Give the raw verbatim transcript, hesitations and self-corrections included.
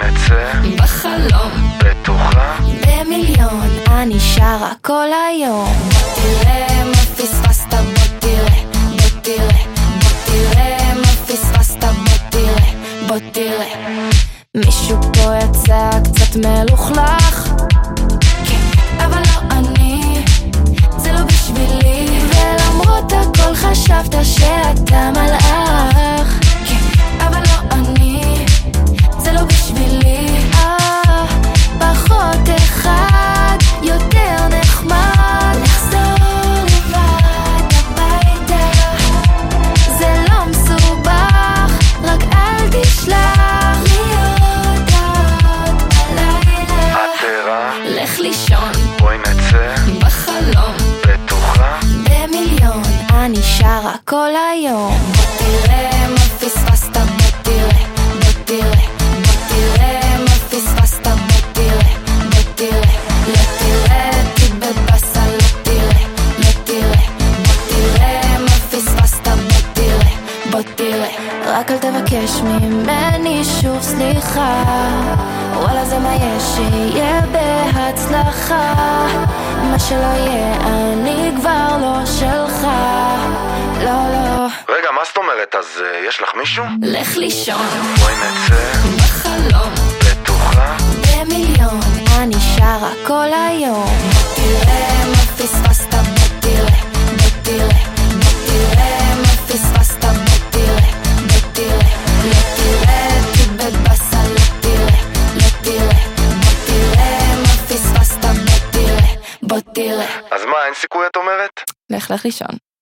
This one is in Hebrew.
נצא בחלום, בטוחה במיליון, אני שרה כל היום. בוא תראה מה פספסת, בוא תראה, בוא תראה, בוא תראה מה פספסת, בוא תראה, בוא תראה. מישהו פה יצא קצת מלוכלך, כן, אבל לא אני, זה לא בשבילי. ולמרות הכל חשבת שאתה מלאך, כן, אבל לא אני, זה לא בשבילי. אה, פחות אחד, יותר נחמד, נחזור לבד הביתה, זה לא מסובך, רק אל תשלח לי הודעות בלילה. את ערה? לך לישון, בואי נצא בחלום, בטוחה במיליון, אני שרה כל היום. בוא תראה מה פספסת, בוא תראה, בוא תראה, בוא תראה מה פספסת, בוא תראה, בוא תראה, לא תראה תתבאס, לא תראה, לא תראה, בוא תראה מה פספסת, בוא תראה, בוא תראה. רק אל תבקש ממני שוב סליחה, וואלה זה מה יש, שיהיה בהצלחה. מה שלא יהיה אני כבר לא שלך, לא לא. רגע, מה זאת אומרת? אז uh, יש לך מישהו? לך לישון, בואי נצא בחלום, בטוחה במיליון, אני שרה כל היום. בוא תראה מה פספסת, בוא תראה, בוא תראה, בוא תראה מה פספסת, בוא תראה, בוא תראה, לא תראה תתבאס, לא תראה, לא תראה, בוא תראה מה פספסת, בוא תראה, בוא תראה. אז מה, אין סיכוי את אומרת? לך לך לישון.